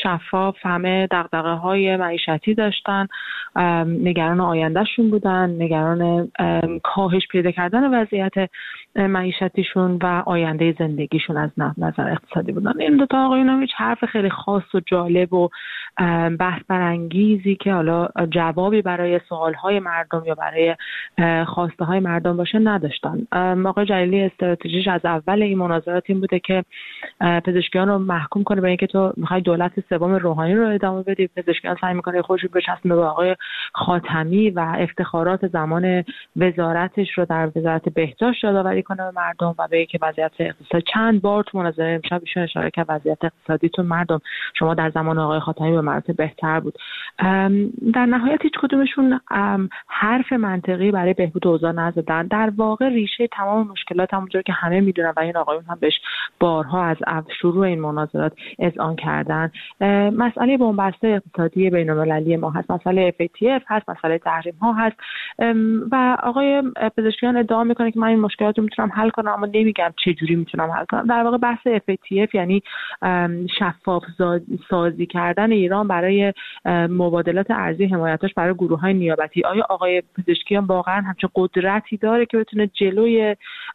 شفاف، همه دغدغه‌های معیشتی داشتن، نگران آیندهشون بودن، نگران کاهش پیدا کردن وضعیت معیشتیشون و آینده زندگیشون از نظر اقتصادی بودن. این دو تا آقایون هم هیچ حرف خیلی خاص و جالب و بحث برانگیزی که حالا جوابی برای سوالهای مردم یا برای خواسته های مردم باشه نداشتن. آقای جلیلی استراتژیش از اول این مناظرات این بوده که پزشکیان رو محکوم کنه به اینکه تو میخوای دولت سوم روحانی رو ادامه بدی. پزشکیان سعی میکنه خودش بچسبونه به آقای خاتمی و افتخارات زمان وزارتش رو در وزارت بهداشت یادآوری کنه به مردم و به اینکه وضعیت اقتصادی چند بار تو مناظره امشب ایشون اشاره کرد وضعیت اقتصادیتون مردم شما در زمان آقای خاتمی به مراتب بهتر بود. در نهایت هیچ کدومشون حرف منطقی برای بهبود اوضاع نزدن. در واقع ریشه تمام مشکلات همونجوری که همه میدونن و این آقایون هم بهش بارها از شروع این مناظرات اذعان کردن، مسئله بنبسته اقتصادی بین‌المللی ما هست، مسئله FATF هست، مسئله تحریم ها هست و آقای پزشکیان ادعا میکنه که من این مشکلات رو میتونم حل کنم اما نمیگم چه جوری میتونم حل کنم. در واقع بحث FATF یعنی شفاف سازی کردن ایران برای مبادلات ارزی حمایتاش برای گروه‌های نیابتی. آیا آقای پزشکیان واقعا همچین قدرتی داره که بتونه جلوی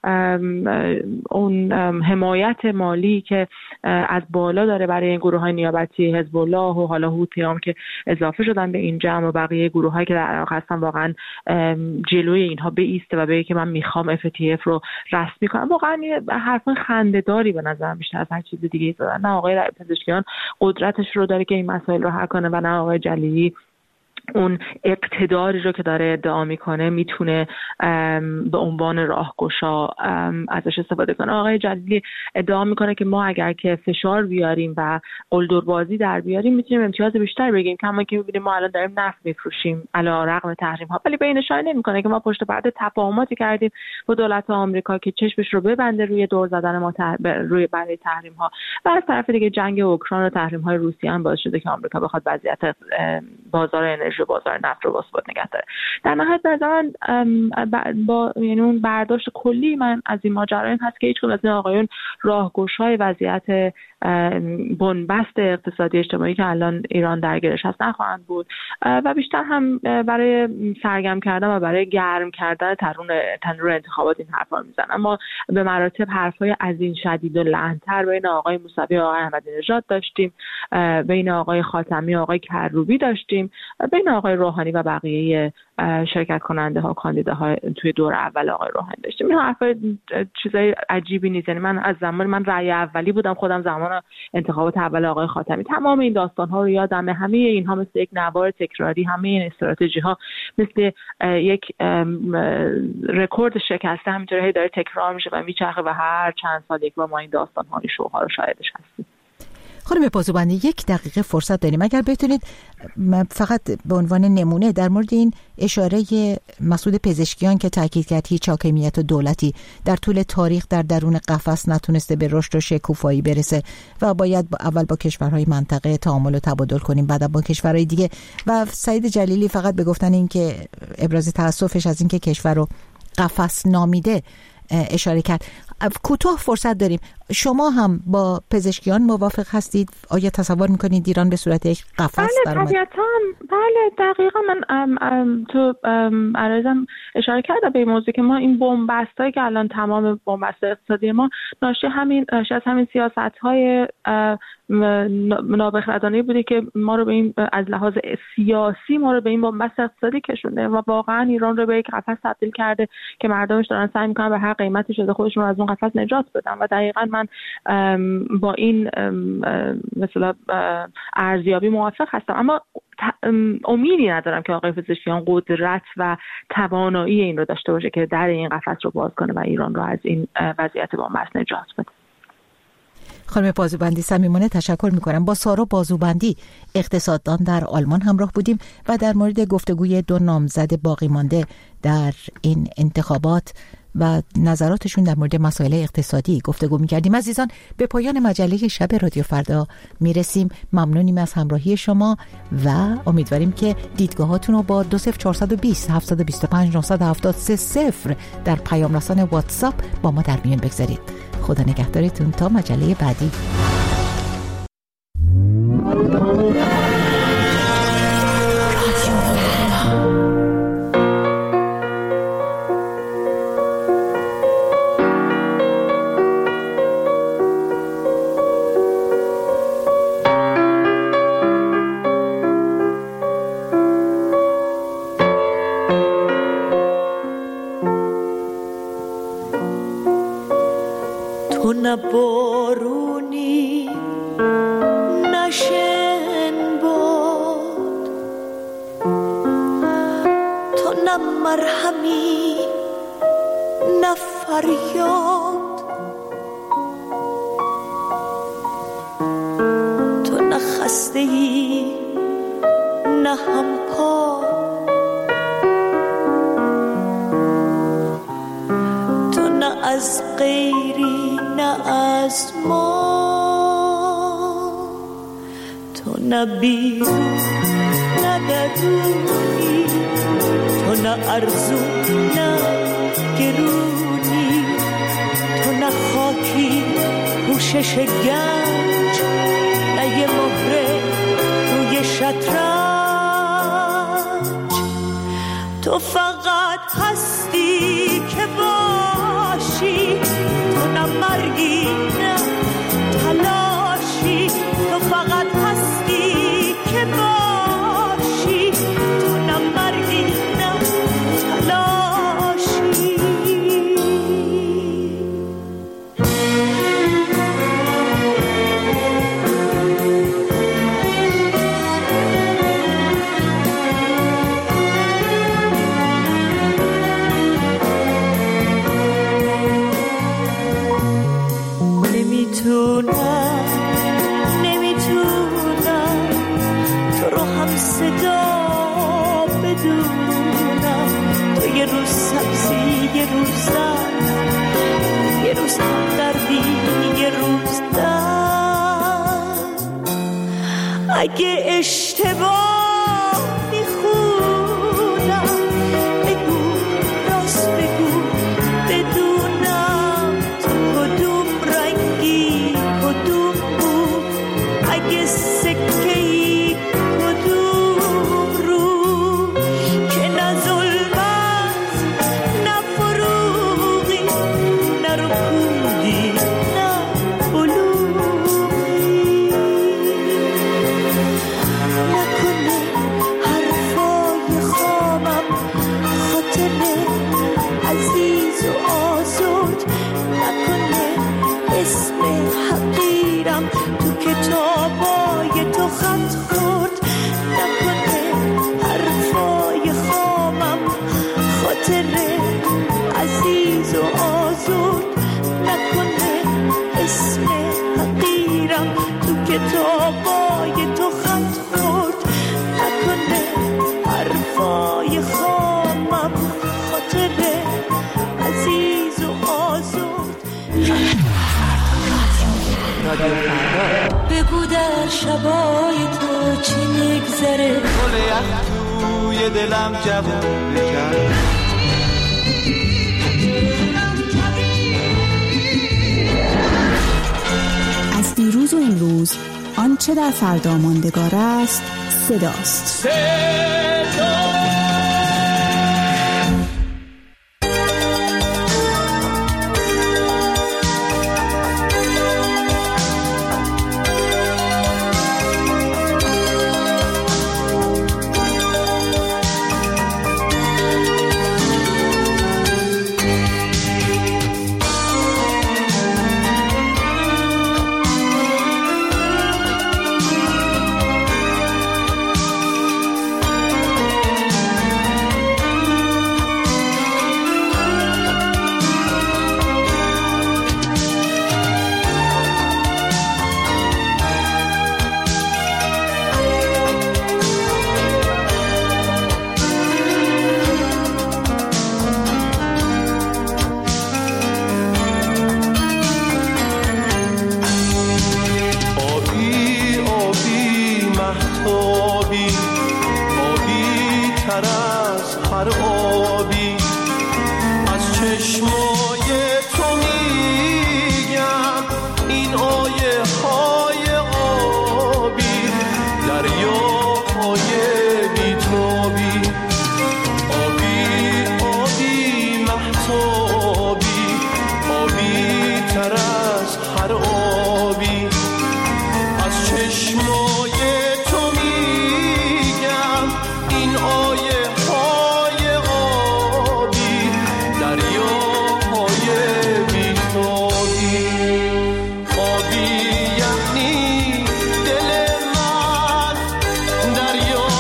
اون حمایت مالی که از بالا داره برای این گروه‌های نیابتی حزب الله و حالا هوتیام که اضافه شدن به این جمع و بقیه گروه‌هایی که در عراق هستن واقعا جلوی اینها بایسته و بگه که من میخوام FATF رو رسمی کنم؟ واقعا حرف خنده‌داری به نظر بیشتر از هر چیز دیگه زدن. نه آقای پزشکیان قدرتش رو داره که این مسائل رو حل کنه و نه آقای جلیلی اون اقتداری رو که داره ادعا میکنه میتونه به عنوان راهگشا ازش استفاده کنه. آقای جلیلی ادعا میکنه که ما اگر که فشار بیاریم و قلدربازی در بیاریم میتونیم امتیاز بیشتر بگیریم، کما که میبینیم ما الان داریم نفت میفروشیم علی رغم تحریم ها، ولی به این اشاره نمیکنه که ما پشت پرده تفاهماتی کردیم با دولت آمریکا که چشمش رو ببنده روی دور زدن ما روی برای تحریم ها و از طرف دیگه جنگ اوکراین و تحریم های روسیه هم باعث شده که آمریکا بخواد وضعیت بازار انرژی و بازار نفت رو باثبات نگه داره. در نهایت نظر من با یعنی اون برداشت کلی من از این ماجرا این هست که هیچ کدوم از این آقایون راهگشای وضعیت بنبست اقتصادی اجتماعی که الان ایران درگیرش هست نخواهند بود و بیشتر هم برای سرگرم کردن و برای گرم کردن تنور انتخابات این حرفا رو میزنن. اما به مراتب حرفای از این شدید و لعنتر بین آقای موسوی و آقای احمدی نژاد داشتیم، بین آقای خاتمی و آقای کروبی داشتیم، بین آقای روحانی و بقیه شرکت کننده ها کاندیداها توی دور اول آقای روحانی داشتیم. این حرفای چیزای عجیبی نیست. یعنی من از زمان من رأی اولی بودم خودم زمان انتخابات اول آقای خاتمی، تمام این داستان ها رو یادمه. همه اینها مثل یک نوار تکراری، همه این استراتژی ها مثل یک رکورد شکسته همینطوری داره تکرار میشه و میچرخه و هر چند سال یک بار ما این داستان ها این شوها رو شاهدش هستیم. خانم بازوبندی 1 دقیقه فرصت داریم، اگر بتونید فقط به عنوان نمونه در مورد این اشاره مسعود پزشکیان که تاکید کرد هیچ حاکمیت دولتی در طول تاریخ در درون قفس نتونسته به رشد و شکوفایی برسه و باید اول با کشورهای منطقه تعامل و تبادل کنیم بعد با کشورهای دیگه، و سعید جلیلی فقط به گفتن این که ابراز تأسفش از این که کشور رو قفس نامیده اشاره کرد. کوتاه فرصت داریم، شما هم با پزشکیان موافق هستید؟ آیا تصور میکنید ایران به صورت یک قفس در اومد؟ بله دقیقا. من تو عرضم اشاره کردم به این موضوع که ما این بنبستایی که الان تمام بنبست اقتصادی ما ناشی از همین سیاست‌های نابخردانه بوده که ما رو به این از لحاظ سیاسی ما رو به این بنبست اقتصادی کشونده و واقعا ایران رو به یک قفس تبدیل کرده که مردمش دارن سعی میکنن به هر قیمتی شده خودشون رو از اون قفس نجات بدن و دقیقاً من با این مثلا ارزیابی موافق هستم. اما امیدی ندارم که آقای پزشکیان قدرت و توانایی این رو داشته باشه که در این قفس رو باز کنه و ایران رو از این وضعیت بنبست نجات بده. خانم بازوبندی صمیمانه تشکر میکنم. با سارا بازوبندی اقتصاددان در آلمان همراه بودیم و در مورد گفتگوی 2 نامزد باقی مانده در این انتخابات و نظراتشون در مورد مسائل اقتصادی گفتگو میکردیم. عزیزان به پایان مجله شب رادیو فردا میرسیم. ممنونیم از همراهی شما و امیدواریم که دیدگاهاتون رو با 20420 725 973 در پیام رسان واتساپ با ما در میان بگذارید. خدا نگهدارتون تا مجله بعدی. نه مرهمی نه فریاد، تو نه خسته ای نه همپا، تو نه از غیری نه از ما، تو نه بیرون نه درونی، تو نه ارزو نه گرونی، تو نه خاکی پوشش گنج، نه یه مهره روی شطرنج، تو فقط هستی که باشی، تو نه مرگی نه تلاشی، تو فقط هستی که باشی، تو نه مرگی نه تلاشی. نمیتونم تو رو هم صدا بدونم، تو یه روز سبزی یه روز زرد، یه روز هم دردی یه روز درد، اگه اشتباه میخونم بگو راست بگو بدونم تو کدوم رنگی کدوم بود، اگه سکه‌ای کدوم رو، که نه ظلمت نه فروغی نه رکودی نه بلوغی، نکنه حرفای خامم خاطر عزیز و آزاد، نکنه اسم حقیرم تو کتابای تو خط خورد، نکنه حرفای خامم خاطر عزیز و آزاد، نکنه اسم حقیرم تو کتابای تو خط خورد، نکنه حرفای خامم خاطر عزیز و آزاد. بگو در شبای تو چی میگذره، گل یخ توی دلم جوون کرد، از دیروز و امروز آنچه در فردا ماندگار است صداست. دریا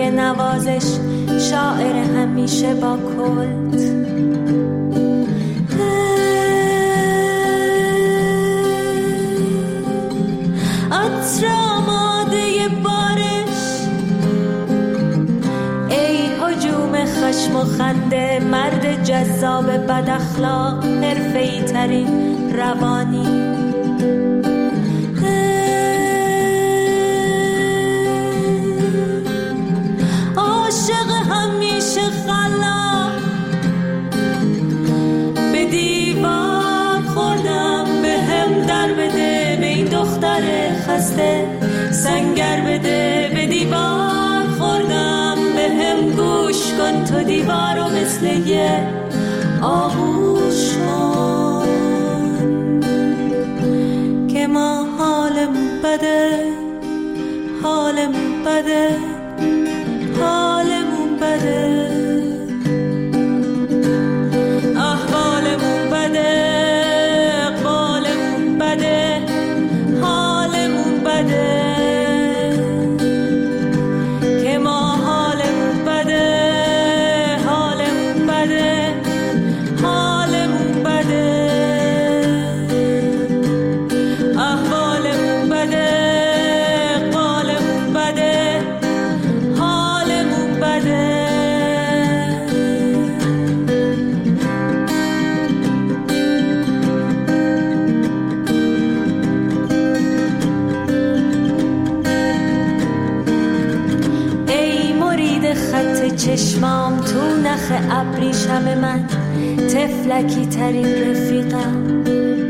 نوازش شاعر همیشه با کلت. عطر آماده بارش، ای هجوم خشم و خنده، مرد جذاب بد اخلاق، حرفه‌ای ترین روانی. عاشق همیشه خلاق، به دیوار خوردم، به هم در بده، به این دختر خسته سنگر بده. به دیوار خوردم، به هم گوش کن، تو دیوارو مثل یه آغوش کن که ما حالمون بده، حالمون بده، حالمون بده، احوالمون بده، اقبالمون بده، حالمون بده که ما حالمون بده، حالمون بده، حالمون بده، احوالمون بده، اقبالمون بده، حالمون بده. ای مرید خط چشمام، تو نخ ابریشم من، تفلکی ترین رفیقم.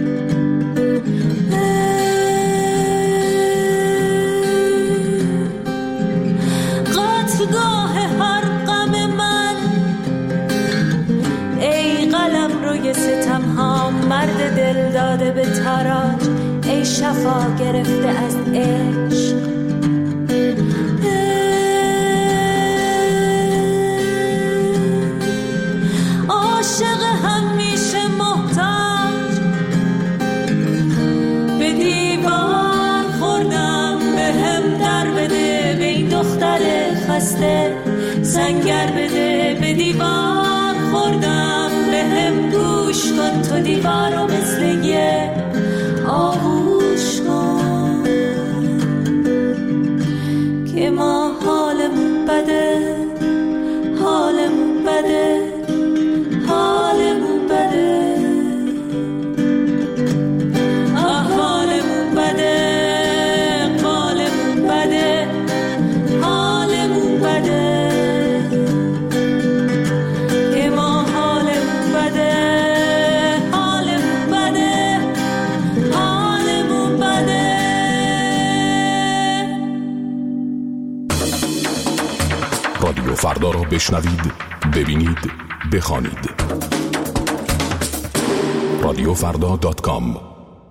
قطعگاه هر غم من، ای قلم روی ستم ها، مرد دل داده به تاراج، ای شفا گرفته از عشق. عاشق همیشه محتاج، به دیوار خوردم، به هم در بده، به این دختر خسته سنگر بده. به دیوار خوردم، به هم گوش کن، تو دیوارو مثل یه آغوش کن که ما حالمون بده، حالمون بده، حالمون بده، احوالمون بده، اقبالمون بده، حالمون بده که ما حالمون بده، حالمون بده، حالمون بده. رادیو فردا را بشنوید، ببینید، بخوانید. radiofrda.com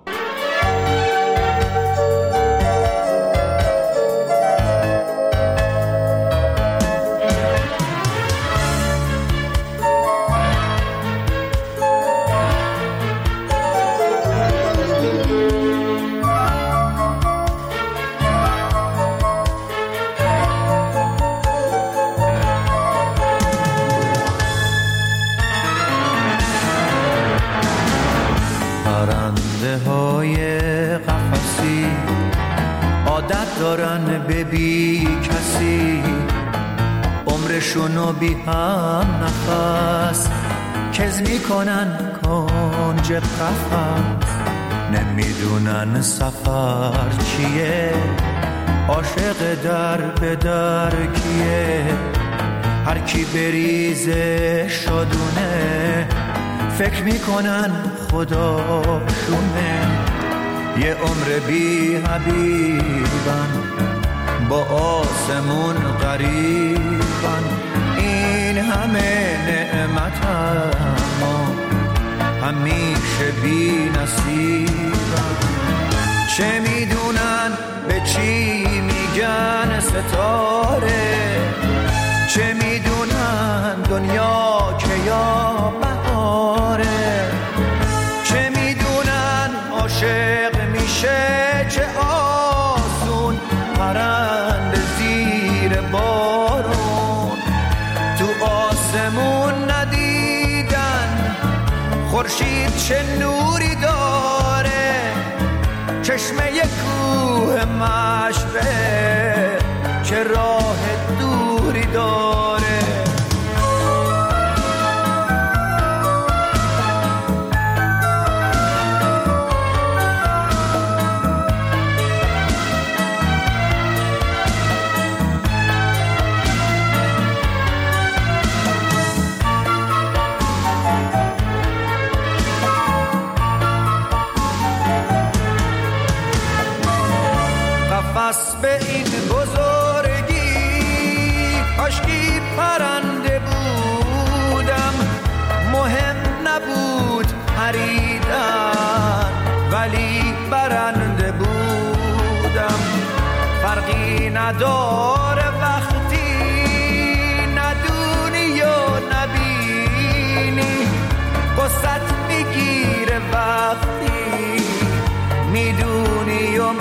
دارن به بی کسی، عمرشونو بی هم نفس کز میکنن کنج قفس. نمیدونن سفر چیه، عاشق در به در کیه. هر کی بریزه شدونه، فکر میکنن خداشونه. یه عمر بی حبیبن، با آسمون غریبن. این همه نعمت اما همیشه بی نصیبن. چه میدونن به چی میگن ستاره، چه میدونن دنیا که یا بهاره. چه میدونن عاشق میشه چه آسون، پرنده زیر بارون. خورشید چه نوری داره، چشمه کوه مشبه چه راه دوری داره. قفس به این بزرگی کاشکی پرنده بودم، مهم نبود پریدن ولی برنده بودم. فرقی نداره وقتی ندونی و نبینی، قصت میگیره وقتی میدونی و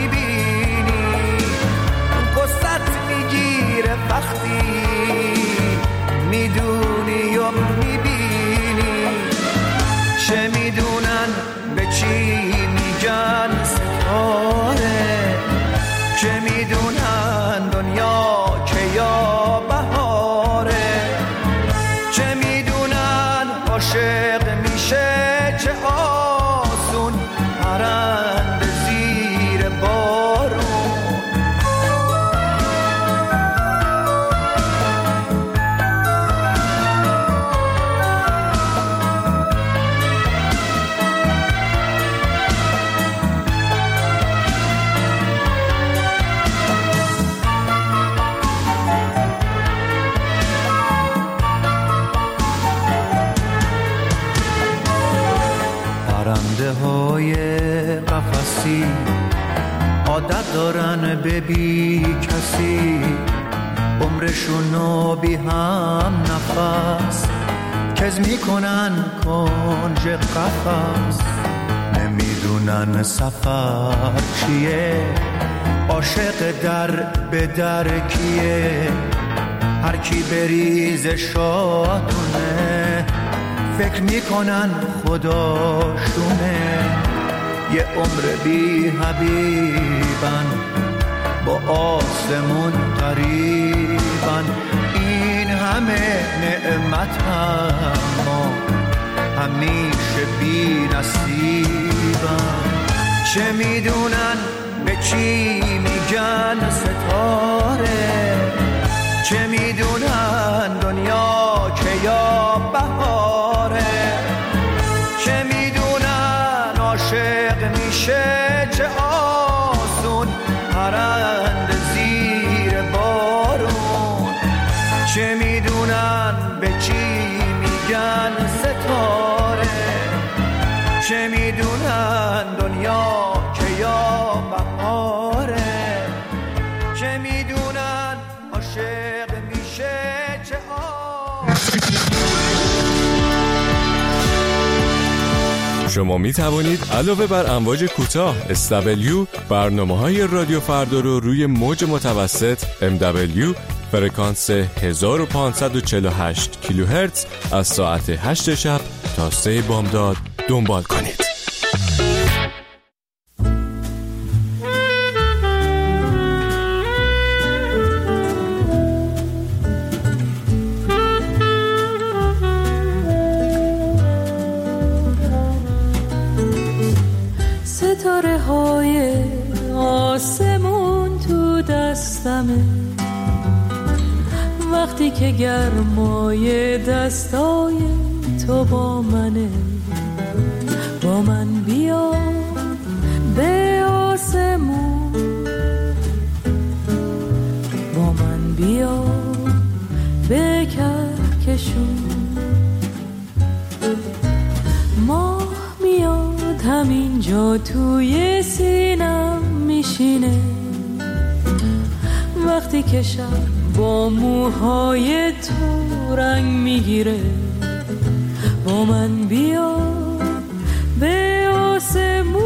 وقتی میدونی و میبینی. چه میدونن به چی میگن ستاره، چه میدونن دنیا که یا بهاره، چه میدونن عاشق میشه چه آسون پرنده زیر بارون. پرنده های قفسی عادت دارن به بی کسی، عمرشونو بی هم نفس کز میکنن کنج قفس. نمیدونن سفر چیه، عاشق در به در کیه، هر کی بریز شادونه فکر میکنن خداشونه. یه عمر بی حبیبن با آسمون قریبن، این همه نعمت اما همیشه بی نصیبن. چه میدونن به چی میگن ستاره، چه میدونن دنیا که یا بهاره، چه میدونن عاشق میشه چه آسون پرنده زیر بارون. چه میدونن به چی میگن ستاره، چه میدونن دنیا که یا بهاره، چه میدونن عاشق میشه چه شما می توانید علاوه بر امواج کوتاه SW برنامه‌های رادیو فردا رو روی موج متوسط MW فرکانس 1548 کیلوهرتز از ساعت 8 شب تا 3 بامداد دنبال کنید. ستاره های آسمون تو دستمه، وقتی که گرمای دستای تو با منه. با من بیا به آسمون، با من بیا به کهکشون. ماه میاد همینجا توی سینم میشینه، وقتی که شب با موهای تو رنگ میگیره. با من بیا به آسمون،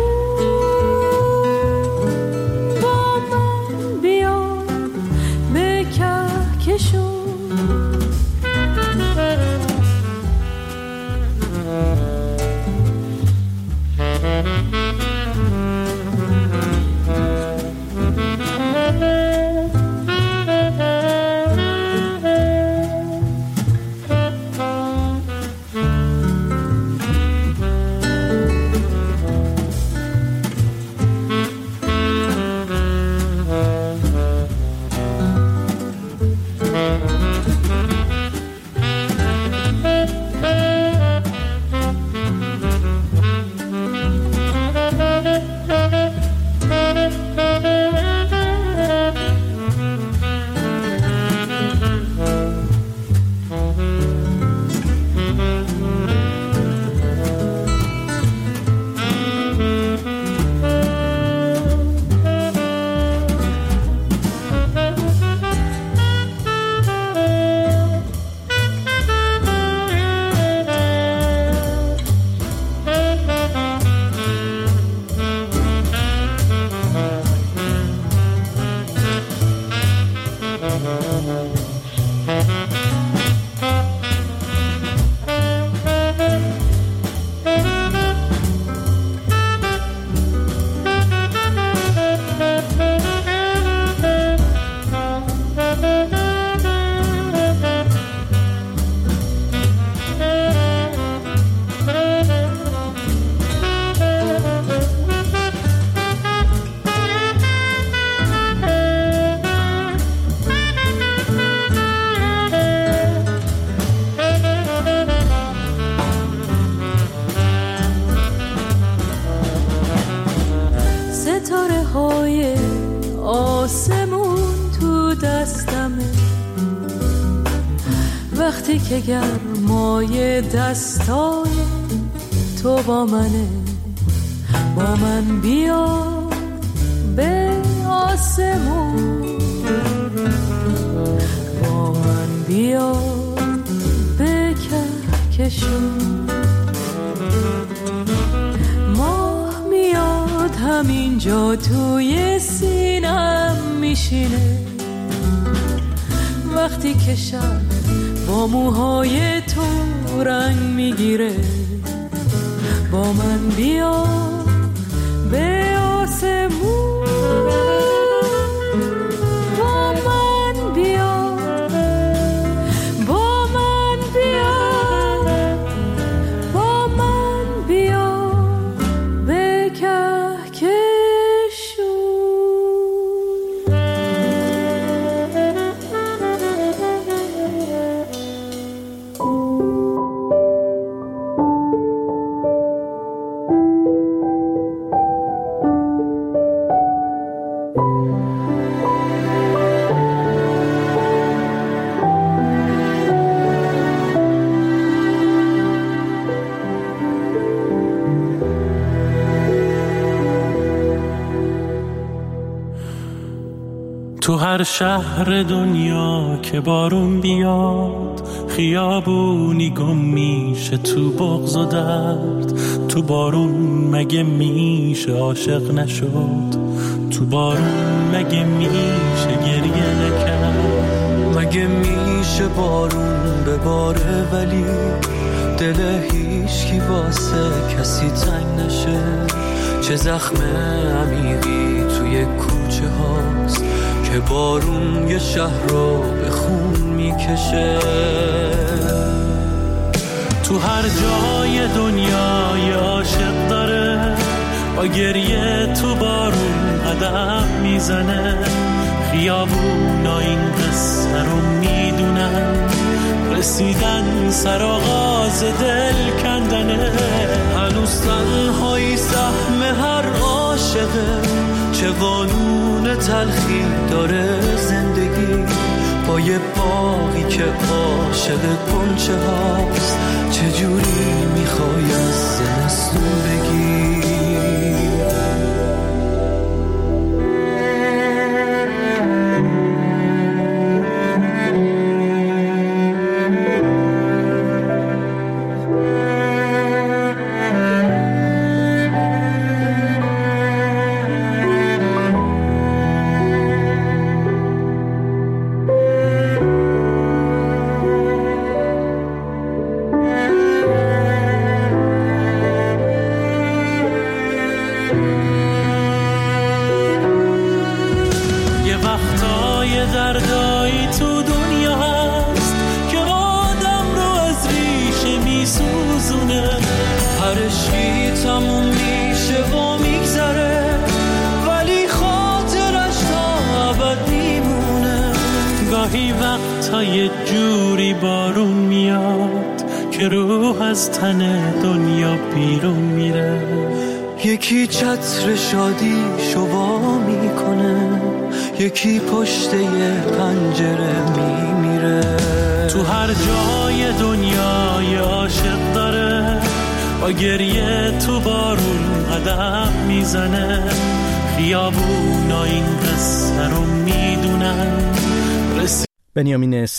با من بیا به کهکشون. وقتی که گرمای دستای تو با منه، با من بیا به آسمون، با من بیا به کهکشون. ماه میاد همینجا توی سینم میشینه، وقتی که شب با موهای تو رنگ میگیره، با من بیا به آسمون، با من بیا، با من بیا، با من بیا به کهکشون. تو هر شهر دنیا که بارون بیاد، خیابونی گم میشه تو بغض و درد. تو بارون مگه میشه عاشق نشد؟ تو بارون مگه میشه گریه نکرد؟ مگه میشه بارون بباره ولی دل هیچکی واسه کسی تنگ نشه؟ چه زخم عمیقی توی کوچه هاست که بارون یه شهر رو به خون میکشه. تو هر جای دنیا یه عاشق داره، با گریه تو بارون قدم میزنه. خیابونا این قصه رو میدونن، رسیدن سر آغاز دل کندنه. هنوز تنهایی سهم هر عاشقه، چه قانون تلخی داره زندگی. با یه باقی که عاشق گنچه هاست، چجوری میخوای از زمستون بگی؟ گاهی وقتا یه جوری بارون میاد که روح از تن دنیا بیرون میره. یکی چتر شادی شوا میکنه، یکی پشت یه پنجره میمیره. تو هر جای دنیا یه عاشق داره، با گریه تو بارون قدم میزنه. خیابونا این قصه رو میدونن. بنیامین